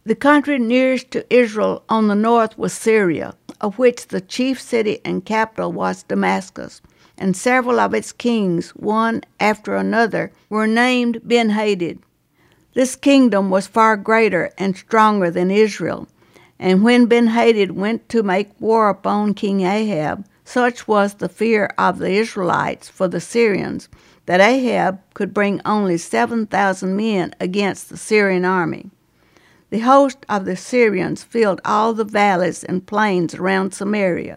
The country nearest to Israel on the north was Syria, of which the chief city and capital was Damascus, and several of its kings, one after another, were named Ben-Hadad. This kingdom was far greater and stronger than Israel, and when Ben-Hadad went to make war upon King Ahab, such was the fear of the Israelites for the Syrians that Ahab could bring only 7,000 men against the Syrian army. The host of the Syrians filled all the valleys and plains around Samaria.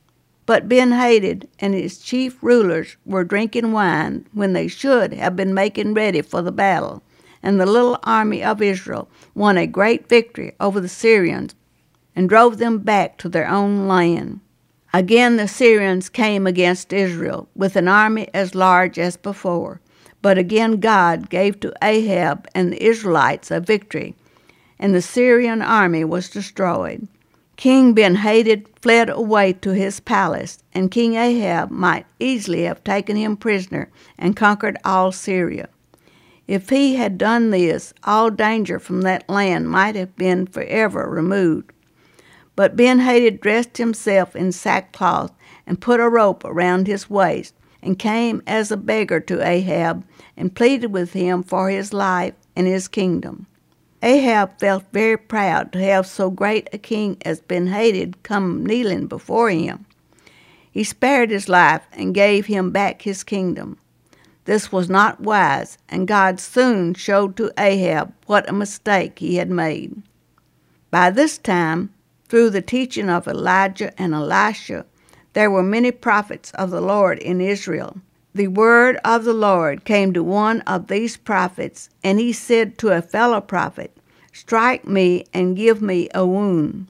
But Ben-Hadad and his chief rulers were drinking wine when they should have been making ready for the battle, and the little army of Israel won a great victory over the Syrians and drove them back to their own land. Again the Syrians came against Israel with an army as large as before, but again God gave to Ahab and the Israelites a victory, and the Syrian army was destroyed. King Ben-Hadad fled away to his palace, and King Ahab might easily have taken him prisoner and conquered all Syria. If he had done this, all danger from that land might have been forever removed. But Ben-Hadad dressed himself in sackcloth and put a rope around his waist, and came as a beggar to Ahab and pleaded with him for his life and his kingdom. Ahab felt very proud to have so great a king as Ben-Hadad come kneeling before him. He spared his life and gave him back his kingdom. This was not wise, and God soon showed to Ahab what a mistake he had made. By this time, through the teaching of Elijah and Elisha, there were many prophets of the Lord in Israel. The word of the Lord came to one of these prophets, and he said to a fellow prophet, "Strike me and give me a wound."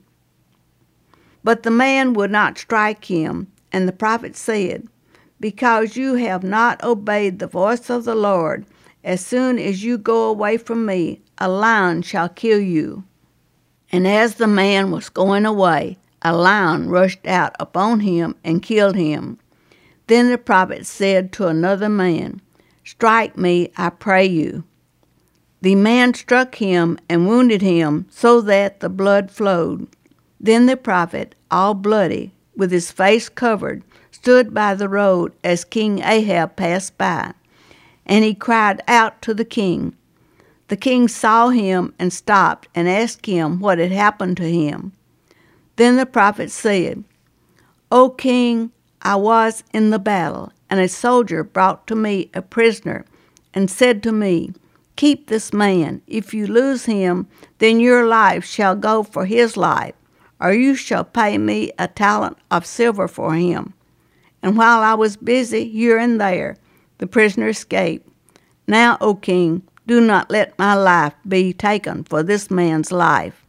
But the man would not strike him, and the prophet said, "Because you have not obeyed the voice of the Lord, as soon as you go away from me, a lion shall kill you." And as the man was going away, a lion rushed out upon him and killed him. Then the prophet said to another man, "Strike me, I pray you." The man struck him and wounded him so that the blood flowed. Then the prophet, all bloody, with his face covered, stood by the road as King Ahab passed by, and he cried out to the king. The king saw him and stopped and asked him what had happened to him. Then the prophet said, "O king, I was in the battle, and a soldier brought to me a prisoner and said to me, 'Keep this man. If you lose him, then your life shall go for his life, or you shall pay me a talent of silver for him.' And while I was busy here and there, the prisoner escaped. Now, O king, do not let my life be taken for this man's life."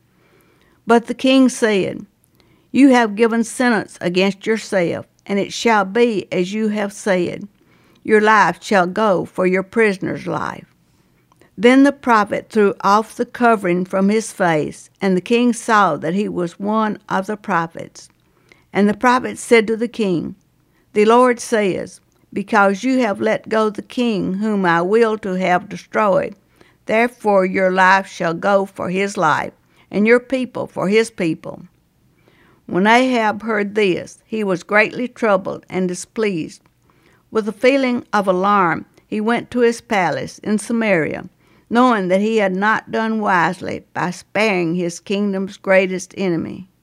But the king said, "You have given sentence against yourself, and it shall be as you have said. Your life shall go for your prisoner's life." Then the prophet threw off the covering from his face, and the king saw that he was one of the prophets. And the prophet said to the king, "The Lord says, because you have let go the king whom I will to have destroyed, therefore your life shall go for his life, and your people for his people." When Ahab heard this, he was greatly troubled and displeased. With a feeling of alarm, he went to his palace in Samaria, knowing that he had not done wisely by sparing his kingdom's greatest enemy.